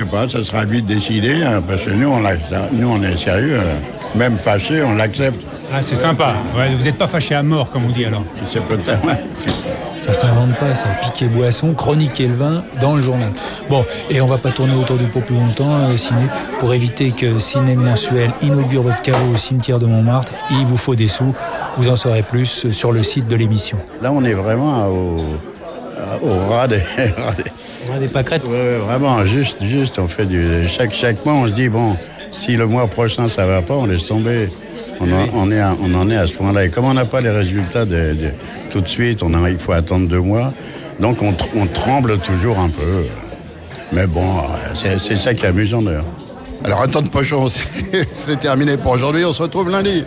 sais pas, ça sera vite décidé, hein, parce que nous on est sérieux, même fâché, on l'accepte. Ah, c'est sympa. Ouais, vous n'êtes pas fâché à mort, comme on dit alors. C'est peut-être... Ouais. Ça s'invente pas, ça. Piquer boisson, chroniquer le vin dans le journal. Bon, et on va pas tourner autour du pot plus longtemps, Ciné, pour éviter que Ciné Mensuel inaugure votre caveau au cimetière de Montmartre. Il vous faut des sous. Vous en saurez plus sur le site de l'émission. Là, on est vraiment au ras des... Des pâquerettes. Ouais, vraiment, juste, on fait chaque mois, on se dit, bon, si le mois prochain ça va pas, on laisse tomber. On en est à ce point-là. Et comme on n'a pas les résultats tout de suite, il faut attendre 2 mois. Donc on tremble toujours un peu. Mais bon, c'est ça qui est amusant d'ailleurs. Alors un temps de pochon, c'est terminé pour aujourd'hui. On se retrouve lundi.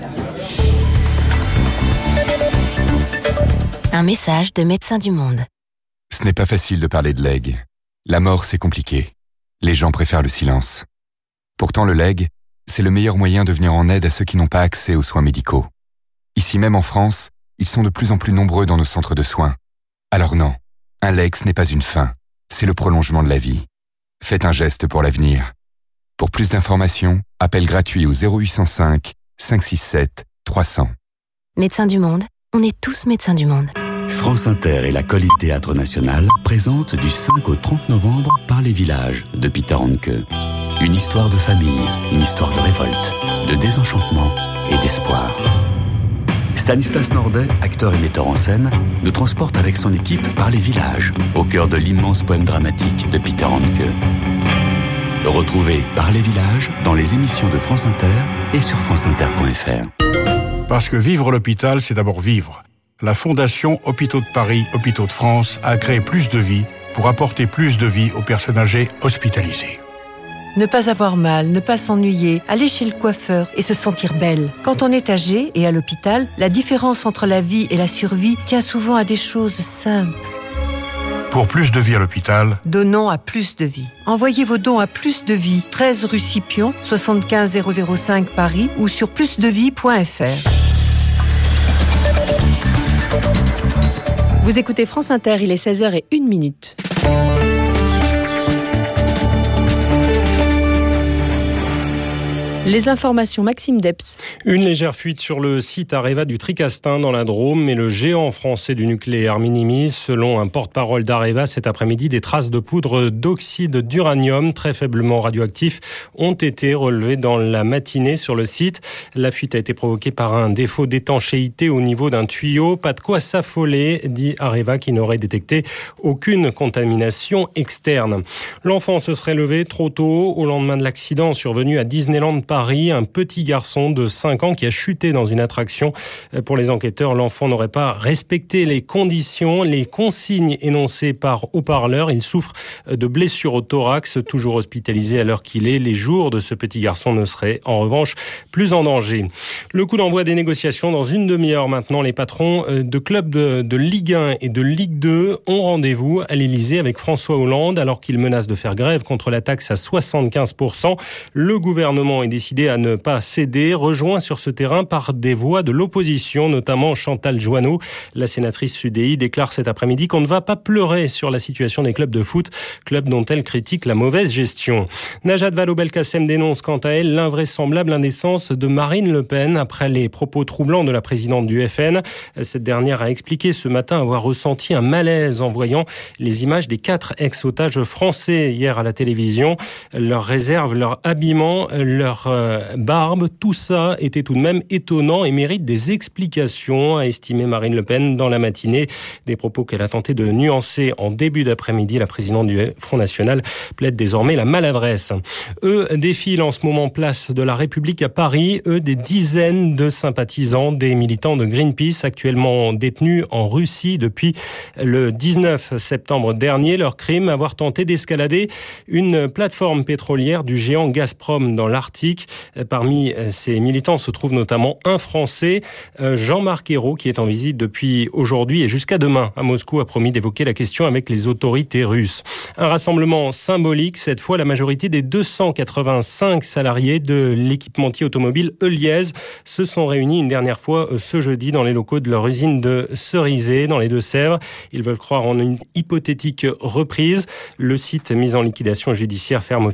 Un message de Médecins du Monde. Ce n'est pas facile de parler de legs. La mort, c'est compliqué. Les gens préfèrent le silence. Pourtant, le leg, c'est le meilleur moyen de venir en aide à ceux qui n'ont pas accès aux soins médicaux. Ici même en France, ils sont de plus en plus nombreux dans nos centres de soins. Alors non, un leg, ce n'est pas une fin, c'est le prolongement de la vie. Faites un geste pour l'avenir. Pour plus d'informations, appel gratuit au 0805 567 300. Médecins du Monde, on est tous médecins du monde. France Inter et la Colline Théâtre National présentent du 5 au 30 novembre Par les villages de Peter Handke. Une histoire de famille, une histoire de révolte, de désenchantement et d'espoir. Stanislas Nordet, acteur et metteur en scène, nous transporte avec son équipe par les villages, au cœur de l'immense poème dramatique de Peter Handke. Retrouvez Par les villages dans les émissions de France Inter et sur franceinter.fr. Parce que vivre l'hôpital, c'est d'abord vivre. La Fondation Hôpitaux de Paris, Hôpitaux de France a créé Plus de vie pour apporter plus de vie aux personnes âgées hospitalisées. Ne pas avoir mal, ne pas s'ennuyer, aller chez le coiffeur et se sentir belle. Quand on est âgé et à l'hôpital, la différence entre la vie et la survie tient souvent à des choses simples. Pour Plus de vie à l'hôpital, donnons à Plus de vie. Envoyez vos dons à Plus de vie, 13 rue Scipion, 75 005 Paris ou sur plusdevie.fr. Vous écoutez France Inter, il est 16h01. Les informations, Maxime Depps. Une légère fuite sur le site Areva du Tricastin dans la Drôme, mais le géant français du nucléaire minimise. Selon un porte-parole d'Areva, cet après-midi, des traces de poudre d'oxyde d'uranium très faiblement radioactif ont été relevées dans la matinée sur le site. La fuite a été provoquée par un défaut d'étanchéité au niveau d'un tuyau. Pas de quoi s'affoler, dit Areva, qui n'aurait détecté aucune contamination externe. L'enfant se serait levé trop tôt au lendemain de l'accident survenu à Disneyland Paris, un petit garçon de 5 ans qui a chuté dans une attraction. Pour les enquêteurs, l'enfant n'aurait pas respecté les conditions, les consignes énoncées par haut-parleur. Il souffre de blessures au thorax, toujours hospitalisé à l'heure qu'il est. Les jours de ce petit garçon ne seraient en revanche plus en danger. Le coup d'envoi des négociations dans une demi-heure maintenant. Les patrons de clubs de Ligue 1 et de Ligue 2 ont rendez-vous à l'Élysée avec François Hollande alors qu'il menace de faire grève contre la taxe à 75%. Le gouvernement est décidé à ne pas céder, rejoint sur ce terrain par des voix de l'opposition, notamment Chantal Joanneau. La sénatrice UDI déclare cet après-midi qu'on ne va pas pleurer sur la situation des clubs de foot, clubs dont elle critique la mauvaise gestion. Najat Vallaud-Belkacem dénonce quant à elle l'invraisemblable indécence de Marine Le Pen après les propos troublants de la présidente du FN. Cette dernière a expliqué ce matin avoir ressenti un malaise en voyant les images des 4 ex-otages français hier à la télévision. Leurs réserves, leur habillement, leur barbe, tout ça était tout de même étonnant et mérite des explications, a estimé Marine Le Pen dans la matinée. Des propos qu'elle a tenté de nuancer en début d'après-midi. La présidente du Front National plaide désormais la maladresse. Eux défilent en ce moment place de la République à Paris. Eux, des dizaines de sympathisants, des militants de Greenpeace actuellement détenus en Russie depuis le 19 septembre dernier. Leur crime, avoir tenté d'escalader une plateforme pétrolière du géant Gazprom dans l'Arctique. Parmi ces militants se trouve notamment un Français, Jean-Marc Ayrault, qui est en visite depuis aujourd'hui et jusqu'à demain à Moscou, a promis d'évoquer la question avec les autorités russes. Un rassemblement symbolique, cette fois la majorité des 285 salariés de l'équipementier automobile Heuliez se sont réunis une dernière fois ce jeudi dans les locaux de leur usine de Cerizay dans les Deux-Sèvres. Ils veulent croire en une hypothétique reprise. Le site mis en liquidation judiciaire ferme